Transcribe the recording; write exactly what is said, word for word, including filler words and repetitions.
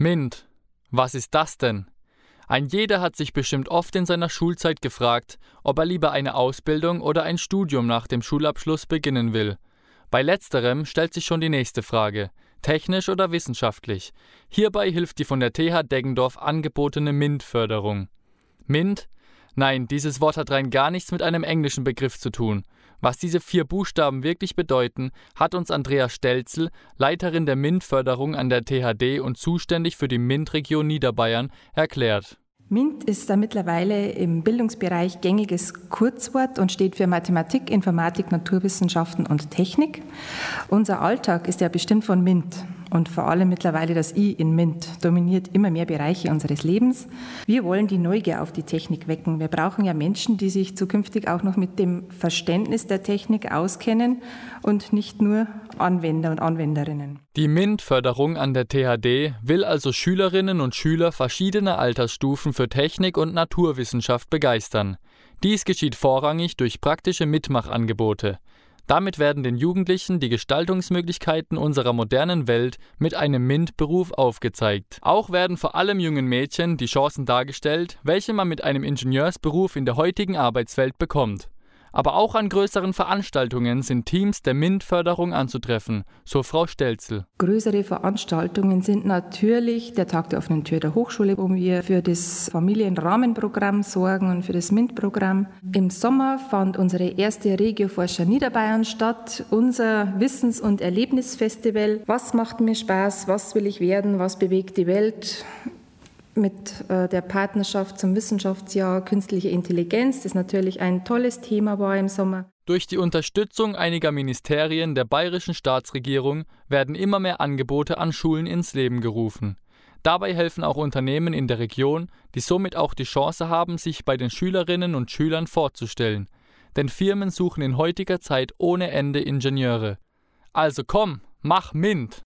MINT. Was ist das denn? Ein jeder hat sich bestimmt oft in seiner Schulzeit gefragt, ob er lieber eine Ausbildung oder ein Studium nach dem Schulabschluss beginnen will. Bei letzterem stellt sich schon die nächste Frage: technisch oder wissenschaftlich? Hierbei hilft die von der T H Deggendorf angebotene MINT-Förderung. MINT? Nein, dieses Wort hat rein gar nichts mit einem englischen Begriff zu tun. Was diese vier Buchstaben wirklich bedeuten, hat uns Andrea Stelzel, Leiterin der MINT-Förderung an der T H D und zuständig für die MINT-Region Niederbayern, erklärt. MINT ist ein mittlerweile im Bildungsbereich gängiges Kurzwort und steht für Mathematik, Informatik, Naturwissenschaften und Technik. Unser Alltag ist ja bestimmt von MINT und vor allem mittlerweile das I in MINT dominiert immer mehr Bereiche unseres Lebens. Wir wollen die Neugier auf die Technik wecken. Wir brauchen ja Menschen, die sich zukünftig auch noch mit dem Verständnis der Technik auskennen und nicht nur Anwender und Anwenderinnen. Die MINT-Förderung an der T H D will also Schülerinnen und Schüler verschiedener Altersstufen für Technik und Naturwissenschaft begeistern. Dies geschieht vorrangig durch praktische Mitmachangebote. Damit werden den Jugendlichen die Gestaltungsmöglichkeiten unserer modernen Welt mit einem MINT-Beruf aufgezeigt. Auch werden vor allem jungen Mädchen die Chancen dargestellt, welche man mit einem Ingenieursberuf in der heutigen Arbeitswelt bekommt. Aber auch an größeren Veranstaltungen sind Teams der MINT-Förderung anzutreffen, so Frau Stelzel. Größere Veranstaltungen sind natürlich der Tag der offenen Tür der Hochschule, wo wir für das Familienrahmenprogramm sorgen und für das MINT-Programm. Im Sommer fand unsere erste Regioforscher Niederbayern statt, unser Wissens- und Erlebnisfestival. Was macht mir Spaß? Was will ich werden? Was bewegt die Welt? Mit äh, der Partnerschaft zum Wissenschaftsjahr Künstliche Intelligenz, das natürlich ein tolles Thema war im Sommer. Durch die Unterstützung einiger Ministerien der bayerischen Staatsregierung werden immer mehr Angebote an Schulen ins Leben gerufen. Dabei helfen auch Unternehmen in der Region, die somit auch die Chance haben, sich bei den Schülerinnen und Schülern vorzustellen. Denn Firmen suchen in heutiger Zeit ohne Ende Ingenieure. Also komm, mach MINT!